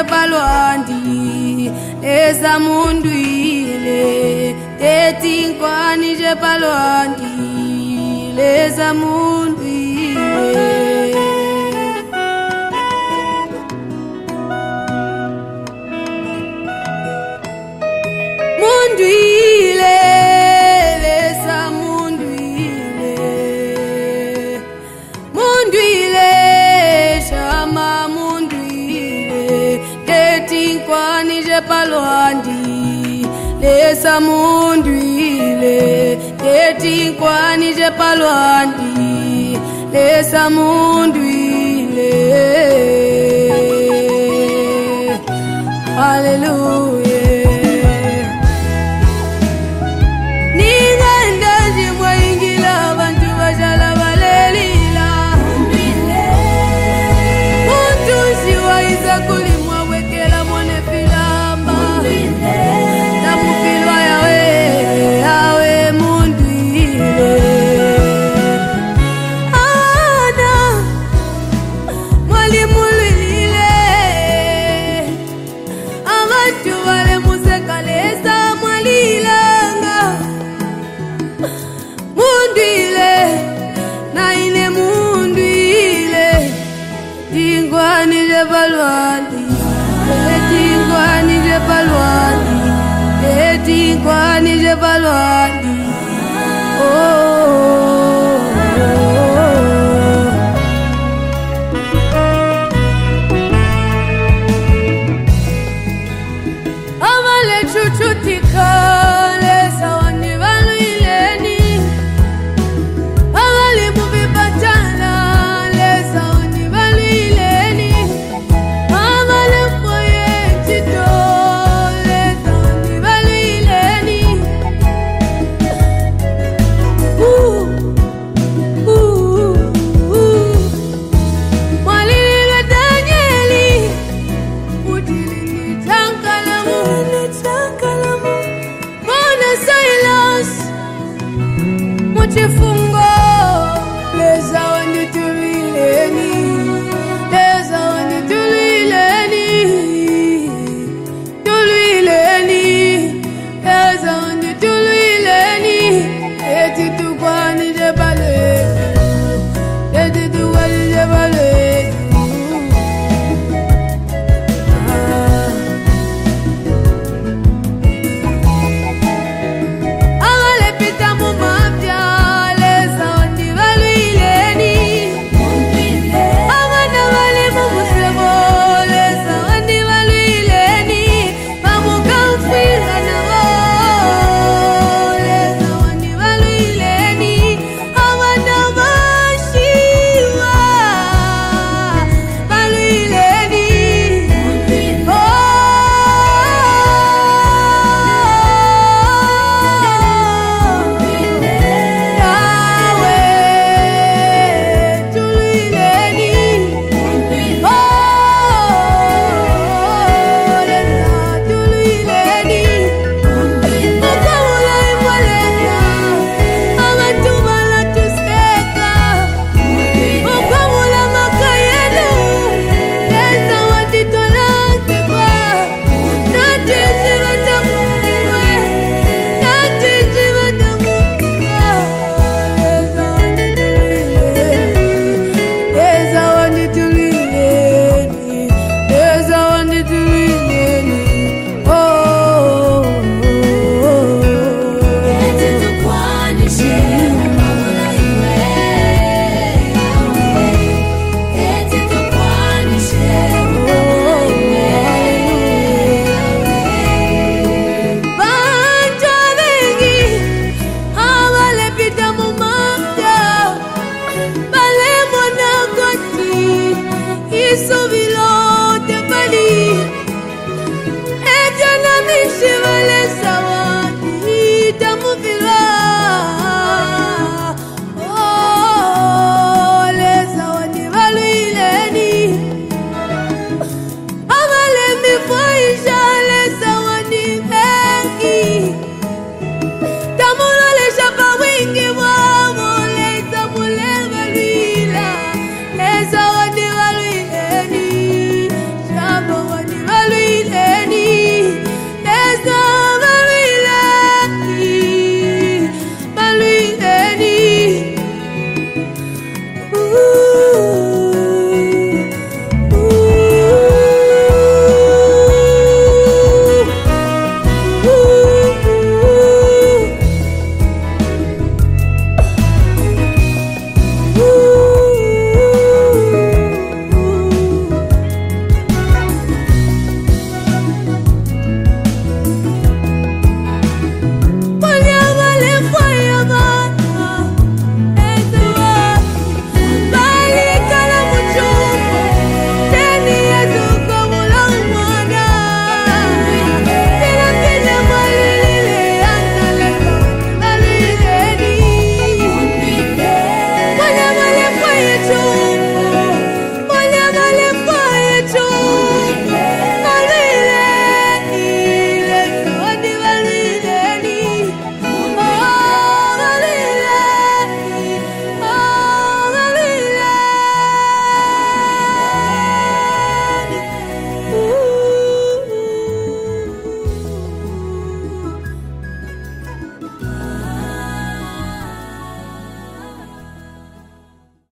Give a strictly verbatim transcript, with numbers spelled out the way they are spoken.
palwandi eza mundwile tetinkwani je palwandi eza mundwile mundwile eza mundwile mundwile shama kwani je palwandi lesa mundwile eti kwani je palwandi lesa mundwile hallelujah ninganda jimwa ingila abantu bajala balelila mundwile muntu siwa izakuli Tingwani je palwandi, tingwani je palwandi, tingwani je palwandi. Oh, amale chuchutika lesa wani balwileni, amale mubibachana lesa wani balwileni, amale mboye chito lesa wani balwileni. Uh, uh, uh. Mwalili Danieli, udili tankalamu, tankalamu. Mona Silas, muchifu.